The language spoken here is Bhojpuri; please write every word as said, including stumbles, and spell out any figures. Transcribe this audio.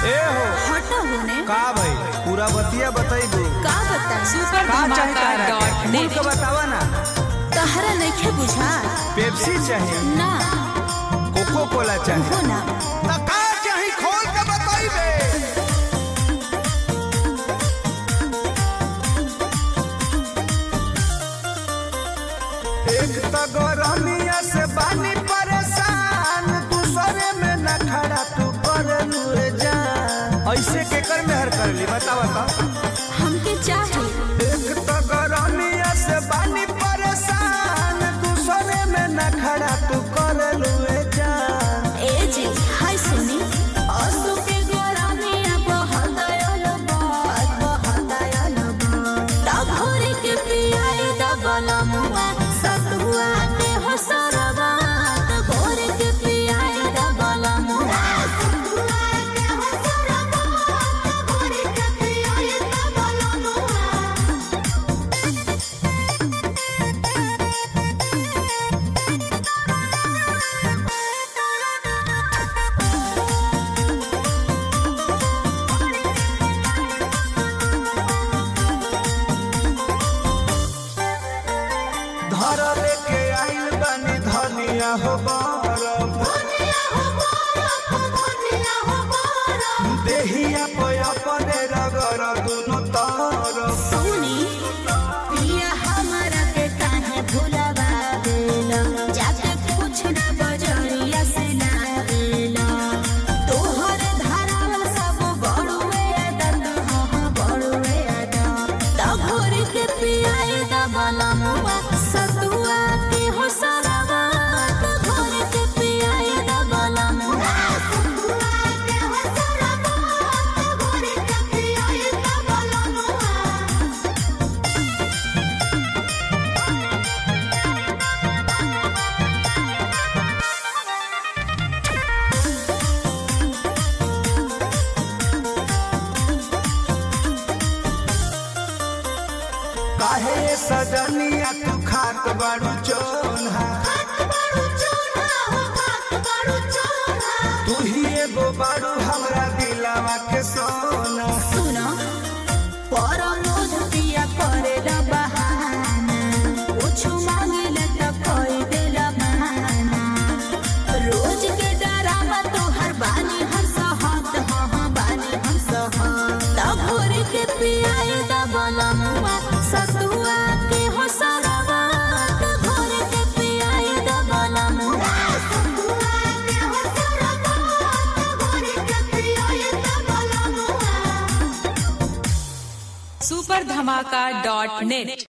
ए हो हटा होने का भाई पूरा बतिया बताइबू का बता सुपर का चाहे धमाका तारा डॉट के नेट का बतावा ना। तहरा नइखे बुझा पेप्सी चाहिए ना कोको कोला चाहिए हो ना त का चाही खोल के बताइबे। एक त गरमिया से बानी परेशान दूसरे में न खड़ा तू कर लुए जान ऐसे के कर मेहर कर ली बतावा त हमके चाहे एक त गरमिया से बानी परेशान दूसरे में न खड़ा तू कर लुए जान। ए जी हाय सुनी असु के गोरानिया बहदायल बात बहदायल बात ता घोरी के पियाए दबला मुआ सतुआ के हो सरवा ता घोरी के पियाए दबला मुआ सतुआ के हो सरवा ता घोरी के पियाए दबला मुआ। धर लेके आइल बानी धनिया हो बरम देहिया पे अपने रगर दुनु तरफ सुनी पिया हमारा के काहे भुलावा देला जाके कुछ ना बजरिया से ना देला तोहर धाराल सब बड़ुए दर्द हाँ हाँ बड़ुए दर्द ता घोरी के पियाए दबला मुआ सतुआ के हो सरवा ता घोरी के पियाए दबला मुआ सतुआ के हो सरवा ता घोरी के पियाए दबला मुआ। काहे सजनिया तू खात बाड़ू चोन्हा तू ही एगो बाड़ू हमरा दिलावा के सोना। सुनो परमोध पिया करेला बहाना कुछ मांगेला त कोई देला बहाना रोज के डरावा तो हर बानी हम सहत हाँ हाँ बानी हम सहत ता घोरी के पियाए दबला मुआ सतुआ के हो सरवा ता घोरी के पियाए दबला मुआ सतुआ के हो सरवा ता घोरी के पियाए दबला मुआ। सुपर धमाका डॉट नेट।